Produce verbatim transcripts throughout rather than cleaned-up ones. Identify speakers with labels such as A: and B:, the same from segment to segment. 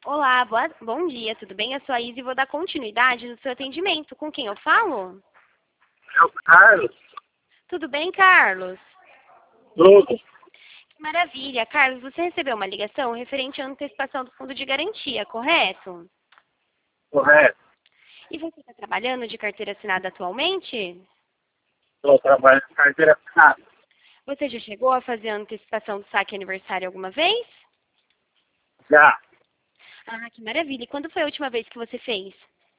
A: Olá, boa, bom dia, tudo bem? Eu sou a Isa e vou dar continuidade no seu atendimento. Com quem eu falo?
B: É o Carlos.
A: Tudo bem, Carlos?
B: Tudo.
A: Que maravilha. Carlos, você recebeu uma ligação referente à antecipação do fundo de garantia, correto?
B: Correto.
A: E você está trabalhando de carteira assinada atualmente?
B: Estou trabalhando com carteira assinada.
A: Você já chegou a fazer a antecipação do saque aniversário alguma vez?
B: Já.
A: Ah, que maravilha. E quando foi a última vez que você fez?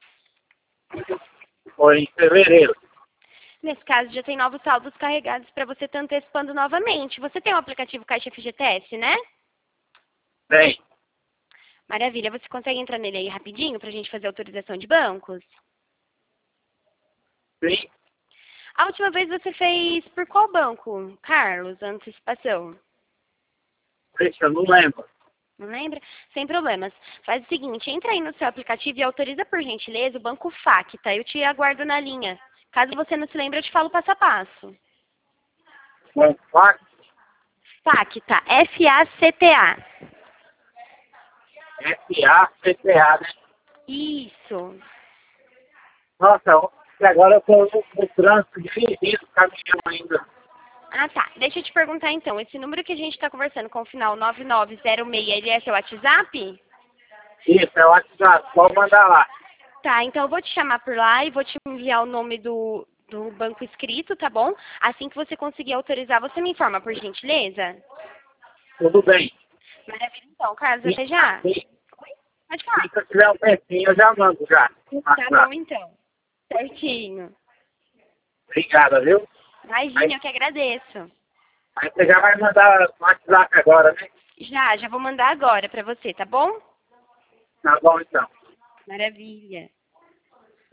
B: Foi em fevereiro.
A: Nesse caso, já tem novos saldos carregados para você estar antecipando novamente. Você tem o aplicativo Caixa F G T S, né?
B: Tem.
A: Maravilha. Você consegue entrar nele aí rapidinho para a gente fazer autorização de bancos?
B: Sim.
A: A última vez você fez por qual banco, Carlos, a antecipação?
B: Deixa, eu não lembro.
A: Não lembra? Sem problemas. Faz o seguinte, entra aí no seu aplicativo e autoriza por gentileza o banco Facta. Eu te aguardo na linha. Caso você não se lembre, eu te falo passo a passo.
B: Foi fax,
A: Facta, F A C T A.
B: F A C T A, né?
A: Isso.
B: Nossa, e agora eu estou no, no trânsito dirigindo, caminhão ainda.
A: Ah, tá. Deixa eu te perguntar então, esse número que a gente está conversando com o final nove nove zero seis, ele é seu WhatsApp?
B: Isso, é o WhatsApp. Pode mandar lá.
A: Tá, então eu vou te chamar por lá e vou te enviar o nome do, do banco escrito, tá bom? Assim que você conseguir autorizar, você me informa, por gentileza?
B: Tudo bem.
A: Maravilha, então, Carlos,
B: Sim,
A: até já.
B: sim.
A: Pode falar.
B: Se eu tiver um tempinho, eu já mando já. no
A: Tá bom,
B: WhatsApp.
A: então. Certinho.
B: Obrigada, viu?
A: Imagina,
B: Aí,
A: eu que agradeço.
B: aí você já vai mandar no WhatsApp agora, né?
A: Já, já vou mandar agora pra você, tá bom?
B: Tá bom, então.
A: Maravilha.